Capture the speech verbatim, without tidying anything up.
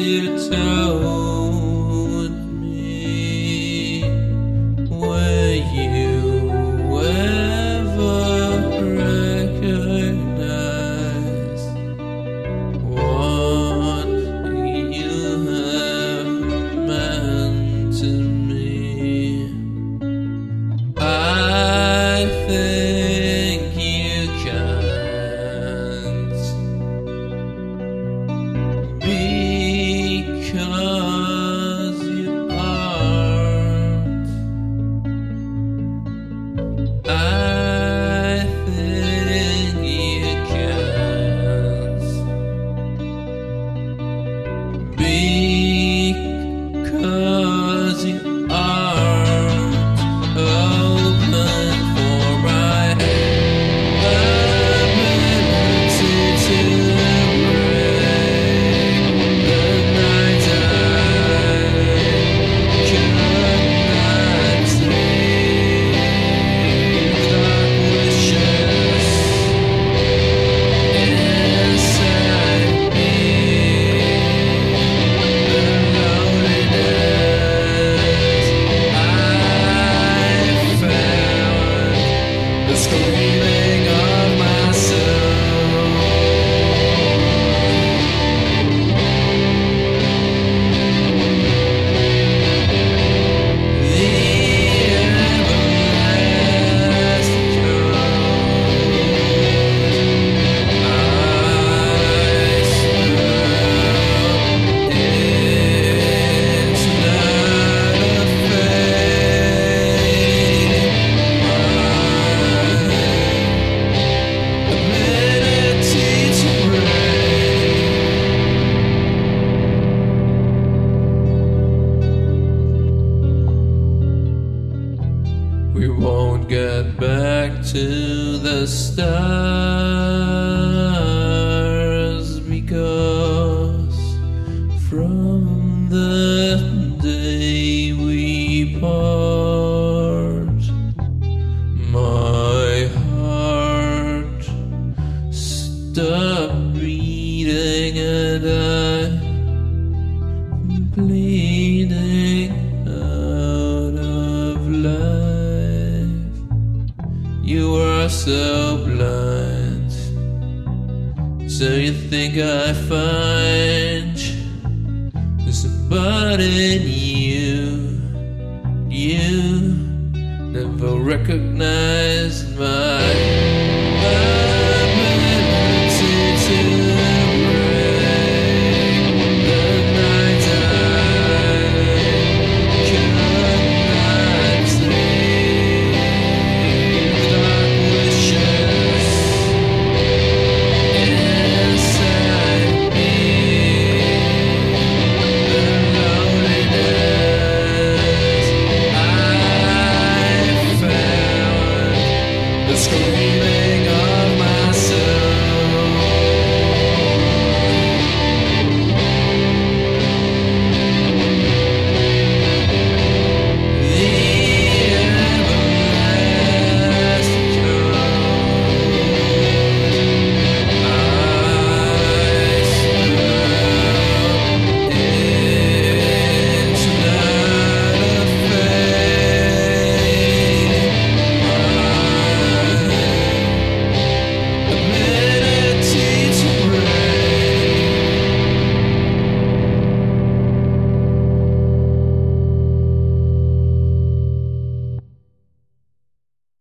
you told me, were you ever recognize what you have meant to me? I think you can't, because you aren't. I think you can't, because you aren't open for my ability to break the night I could not sleep. Dark wishes inside me, the loneliness I found, the screaming of my soul. The everlasting cold. I swear it's not a fate. My ability to break. We won't get back to the stars, because from the day we part, my heart stopped beating and I'm bleeding out of life. You are so blind, so you think I find somebody new. You never recognized my